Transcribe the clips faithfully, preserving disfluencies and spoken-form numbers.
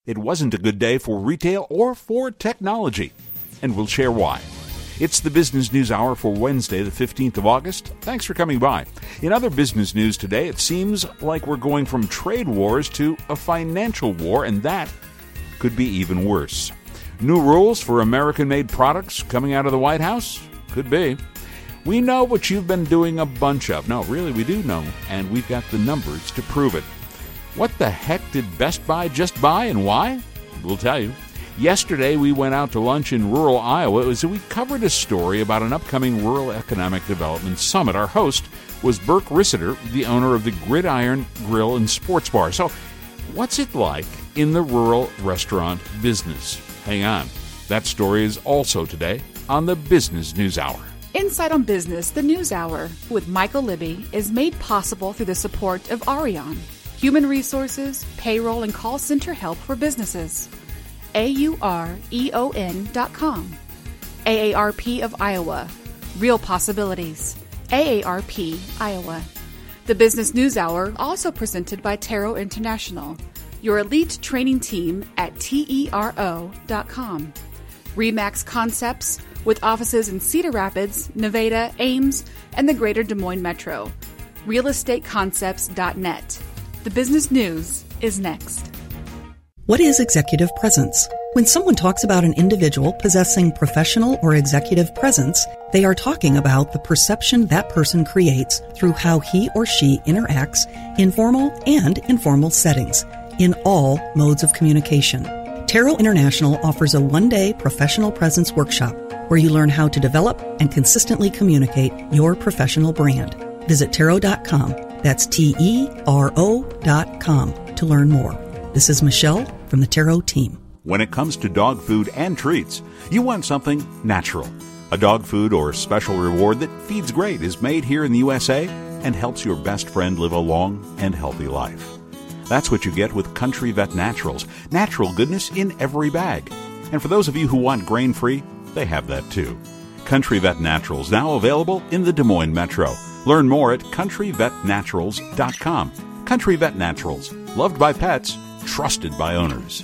it wasn't a good day for retail or for technology, and we'll share why. It's the Business News Hour for Wednesday, the fifteenth of August. Thanks for coming by. In other business news today, it seems like we're going from trade wars to a financial war, and that could be even worse. New rules for American-made products coming out of the White House? Could be. We know what you've been doing a bunch of. No, really, we do know, and we've got the numbers to prove it. What the heck did Best Buy just buy and why? We'll tell you. Yesterday, we went out to lunch in rural Iowa as we covered a story about an upcoming Rural Economic Development Summit. Our host was Burke Rissiter, the owner of the Gridiron Grill and Sports Bar. So, what's it like in the rural restaurant business? Hang on. That story is also today on the Business News Hour. Insight on Business, the News Hour, with Michael Libby, is made possible through the support of Arion, Human Resources, Payroll, and Call Center Help for Businesses. A U R E O N dot com. A A R P of Iowa. Real Possibilities. A A R P, Iowa. The Business News Hour, also presented by Taro International, your elite training team at T E R O dot com. Remax Concepts, with offices in Cedar Rapids, Nevada, Ames, and the greater Des Moines Metro. real estate concepts dot net. The business news is next. What is executive presence? When someone talks about an individual possessing professional or executive presence, they are talking about the perception that person creates through how he or she interacts in formal and informal settings, in all modes of communication. Taro International offers a one-day professional presence workshop where you learn how to develop and consistently communicate your professional brand. Visit taro dot com. That's T E R O dot com to learn more. This is Michelle from the Taro team. When it comes to dog food and treats, you want something natural. A dog food or special reward that feeds great is made here in the U S A and helps your best friend live a long and healthy life. That's what you get with Country Vet Naturals. Natural goodness in every bag. And for those of you who want grain-free, they have that too. Country Vet Naturals, now available in the Des Moines Metro. Learn more at country vet naturals dot com. Country Vet Naturals, loved by pets, trusted by owners.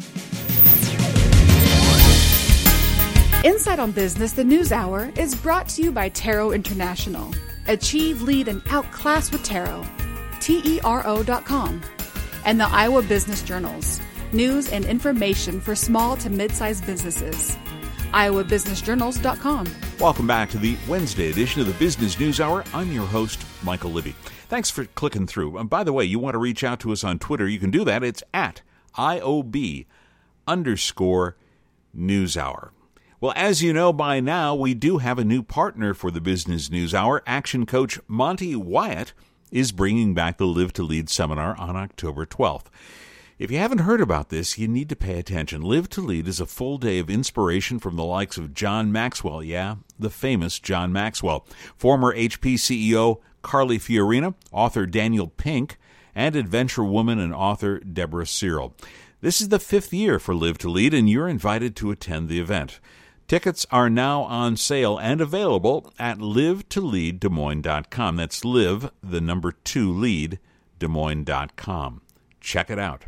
Insight on Business, the News Hour, is brought to you by Taro International. Achieve, lead, and outclass with Taro. T E R O dot com. And the Iowa Business Journals. News and information for small to mid-sized businesses. iowa business journals dot com. Welcome back to the Wednesday edition of the Business News Hour. I'm your host, Michael Libby. Thanks for clicking through. And by the way, you want to reach out to us on Twitter, you can do that. It's at I O B underscore News Hour. Well, as you know by now, we do have a new partner for the Business News Hour. Action coach Monty Wyatt is bringing back the Live to Lead seminar on October twelfth. If you haven't heard about this, you need to pay attention. Live to Lead is a full day of inspiration from the likes of John Maxwell, yeah, the famous John Maxwell, former H P C E O Carly Fiorina, author Daniel Pink, and adventure woman and author Deborah Searle. This is the fifth year for Live to Lead, and you're invited to attend the event. Tickets are now on sale and available at live to lead des moines dot com. That's live, the number two, lead, des moines dot com. Check it out.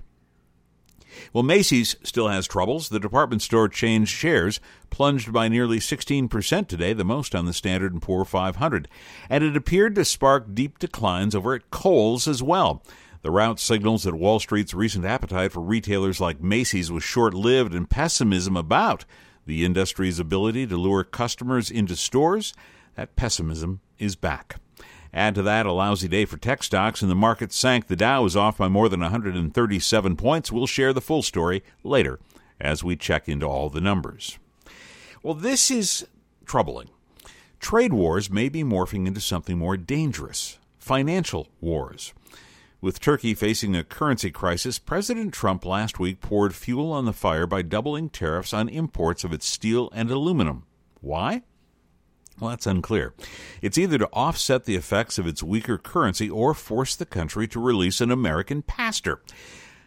Well, Macy's still has troubles. The department store chain's shares plunged by nearly sixteen percent today, the most on the Standard and Poor five hundred. And it appeared to spark deep declines over at Kohl's as well. The rout signals that Wall Street's recent appetite for retailers like Macy's was short-lived, and pessimism about the industry's ability to lure customers into stores, that pessimism is back. Add to that a lousy day for tech stocks, and the market sank. The Dow is off by more than one hundred thirty-seven points. We'll share the full story later as we check into all the numbers. Well, this is troubling. Trade wars may be morphing into something more dangerous, financial wars. With Turkey facing a currency crisis, President Trump last week poured fuel on the fire by doubling tariffs on imports of its steel and aluminum. Why? Well, that's unclear. It's either to offset the effects of its weaker currency or force the country to release an American pastor.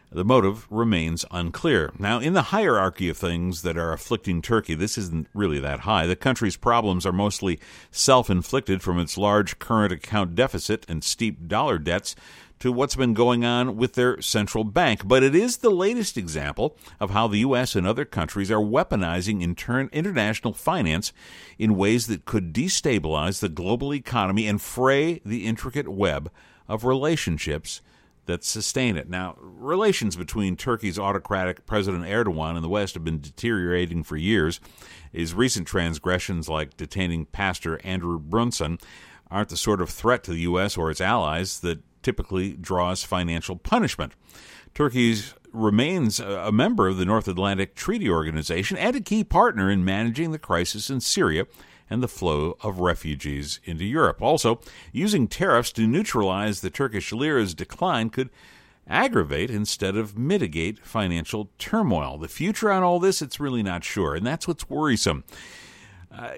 The motive remains unclear. Now, in the hierarchy of things that are afflicting Turkey, this isn't really that high. The country's problems are mostly self-inflicted, from its large current account deficit and steep dollar debts to what's been going on with their central bank. But it is the latest example of how the U S and other countries are weaponizing intern- international finance in ways that could destabilize the global economy and fray the intricate web of relationships that sustain it. Now, relations between Turkey's autocratic President Erdogan and the West have been deteriorating for years. His recent transgressions, like detaining Pastor Andrew Brunson, aren't the sort of threat to the U S or its allies that typically draws financial punishment. Turkey remains a member of the North Atlantic Treaty Organization and a key partner in managing the crisis in Syria and the flow of refugees into Europe. Also, using tariffs to neutralize the Turkish lira's decline could aggravate instead of mitigate financial turmoil. The future on all this, it's really not sure, and that's what's worrisome. Uh,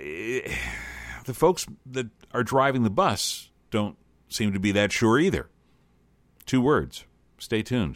the folks that are driving the bus don't seem to be that sure either. Two words. Stay tuned.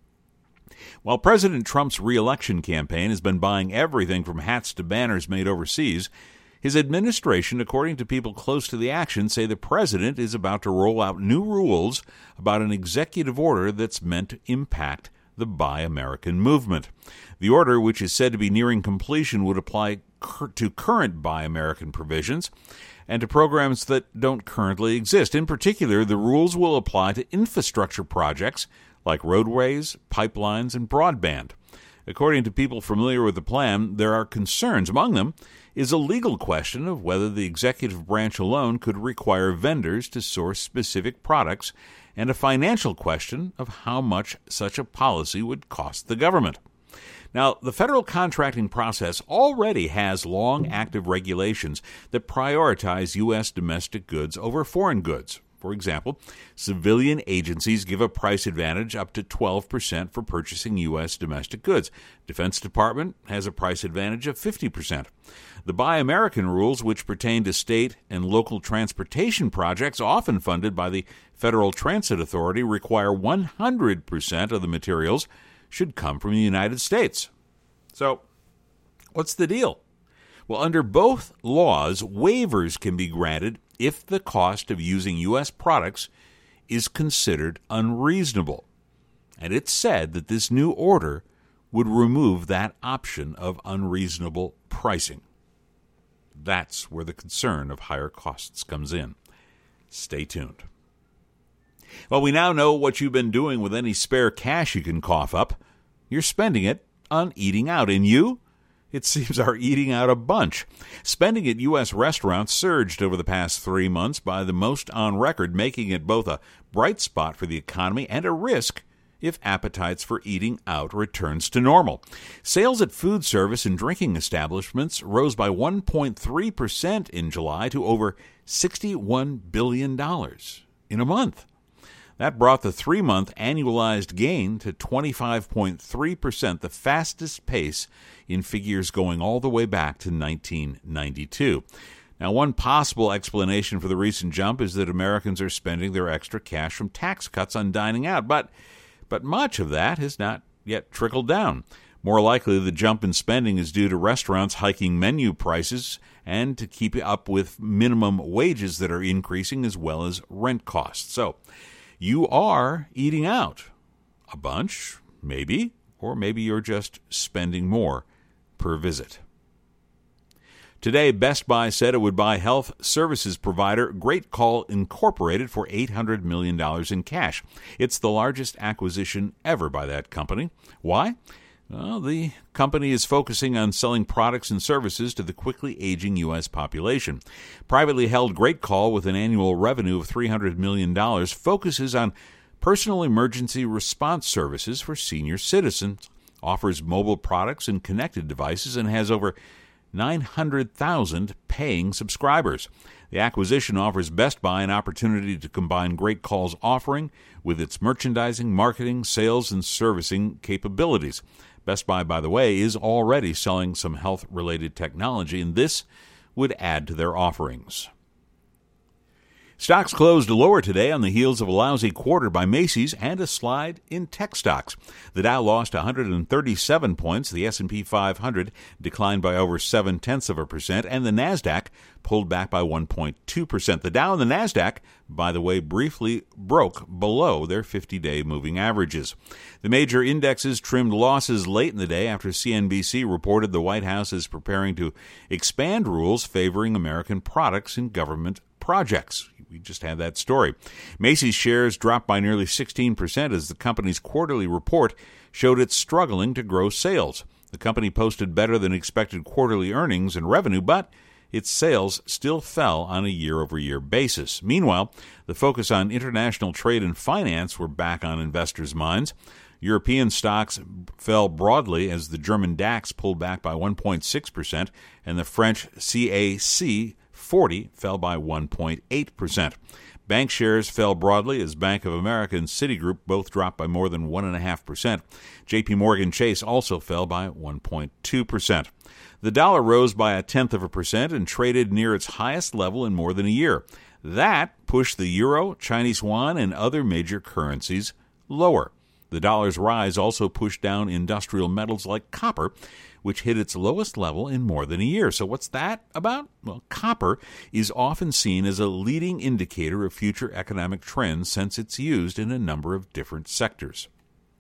While President Trump's re-election campaign has been buying everything from hats to banners made overseas, his administration, according to people close to the action, say the president is about to roll out new rules about an executive order that's meant to impact the Buy American movement. The order, which is said to be nearing completion, would apply cur- to current Buy American provisions and to programs that don't currently exist. In particular, the rules will apply to infrastructure projects like roadways, pipelines, and broadband. According to people familiar with the plan, there are concerns. Among them is a legal question of whether the executive branch alone could require vendors to source specific products, and a financial question of how much such a policy would cost the government. Now, the federal contracting process already has long, active regulations that prioritize U S domestic goods over foreign goods. For example, civilian agencies give a price advantage up to twelve percent for purchasing U S domestic goods. Defense Department has a price advantage of fifty percent. The Buy American rules, which pertain to state and local transportation projects often funded by the Federal Transit Authority, require one hundred percent of the materials should come from the United States. So, what's the deal? Well, under both laws, waivers can be granted if the cost of using U S products is considered unreasonable. And it's said that this new order would remove that option of unreasonable pricing. That's where the concern of higher costs comes in. Stay tuned. Well, we now know what you've been doing with any spare cash you can cough up. You're spending it on eating out. And you? It seems are eating out a bunch. Spending at U S restaurants surged over the past three months by the most on record, making it both a bright spot for the economy and a risk if appetites for eating out returns to normal. Sales at food service and drinking establishments rose by one point three percent in July to over sixty-one billion dollars in a month. That brought the three-month annualized gain to twenty-five point three percent, the fastest pace in figures going all the way back to nineteen ninety-two. Now, one possible explanation for the recent jump is that Americans are spending their extra cash from tax cuts on dining out, but but much of that has not yet trickled down. More likely, the jump in spending is due to restaurants hiking menu prices and to keep up with minimum wages that are increasing, as well as rent costs. So, you are eating out a bunch, maybe, or maybe you're just spending more per visit. Today, Best Buy said it would buy health services provider Great Call Incorporated for eight hundred million dollars in cash. It's the largest acquisition ever by that company. Why? Well, the company is focusing on selling products and services to the quickly aging U S population. Privately held Great Call, with an annual revenue of three hundred million dollars, focuses on personal emergency response services for senior citizens, offers mobile products and connected devices, and has over nine hundred thousand paying subscribers. The acquisition offers Best Buy an opportunity to combine Great Call's offering with its merchandising, marketing, sales, and servicing capabilities. Best Buy, by the way, is already selling some health-related technology, and this would add to their offerings. Stocks closed lower today on the heels of a lousy quarter by Macy's and a slide in tech stocks. The Dow lost one hundred thirty-seven points, the S and P five hundred declined by over seven-tenths of a percent, and the NASDAQ pulled back by one point two percent. The Dow and the NASDAQ, by the way, briefly broke below their fifty-day moving averages. The major indexes trimmed losses late in the day after C N B C reported the White House is preparing to expand rules favoring American products in government projects. We just had that story. Macy's shares dropped by nearly sixteen percent as the company's quarterly report showed it's struggling to grow sales. The company posted better than expected quarterly earnings and revenue, but its sales still fell on a year-over-year basis. Meanwhile, the focus on international trade and finance were back on investors' minds. European stocks fell broadly as the German DAX pulled back by one point six percent and the French C A C forty fell by one point eight percent. Bank shares fell broadly as Bank of America and Citigroup both dropped by more than one point five percent. J P Morgan Chase also fell by one point two percent. The dollar rose by a tenth of a percent and traded near its highest level in more than a year. That pushed the euro, Chinese yuan, and other major currencies lower. The dollar's rise also pushed down industrial metals like copper, which hit its lowest level in more than a year. So what's that about? Well, copper is often seen as a leading indicator of future economic trends since it's used in a number of different sectors.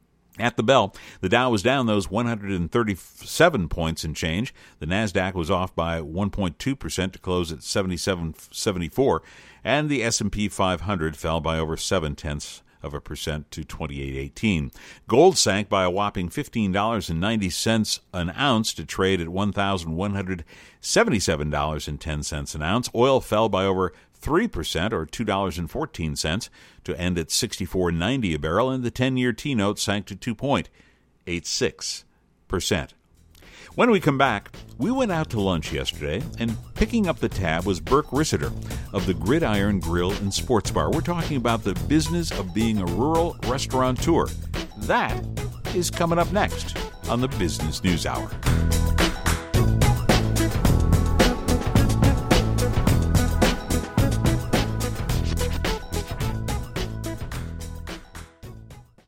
At the bell, the Dow was down those one hundred thirty-seven points and change. The NASDAQ was off by one point two percent to close at seventy-seven seventy-four, and the S and P five hundred fell by over seven-tenths of a percent to twenty-eight eighteen. Gold sank by a whopping fifteen dollars and ninety cents an ounce to trade at one thousand one hundred seventy-seven dollars and ten cents an ounce. Oil fell by over three percent or two dollars and fourteen cents to end at sixty-four ninety a barrel, and the ten-year T-note sank to two point eight six percent. When we come back, we went out to lunch yesterday, and picking up the tab was Burke Rissiter of the Gridiron Grill and Sports Bar. We're talking about the business of being a rural restaurateur. That is coming up next on the Business News Hour.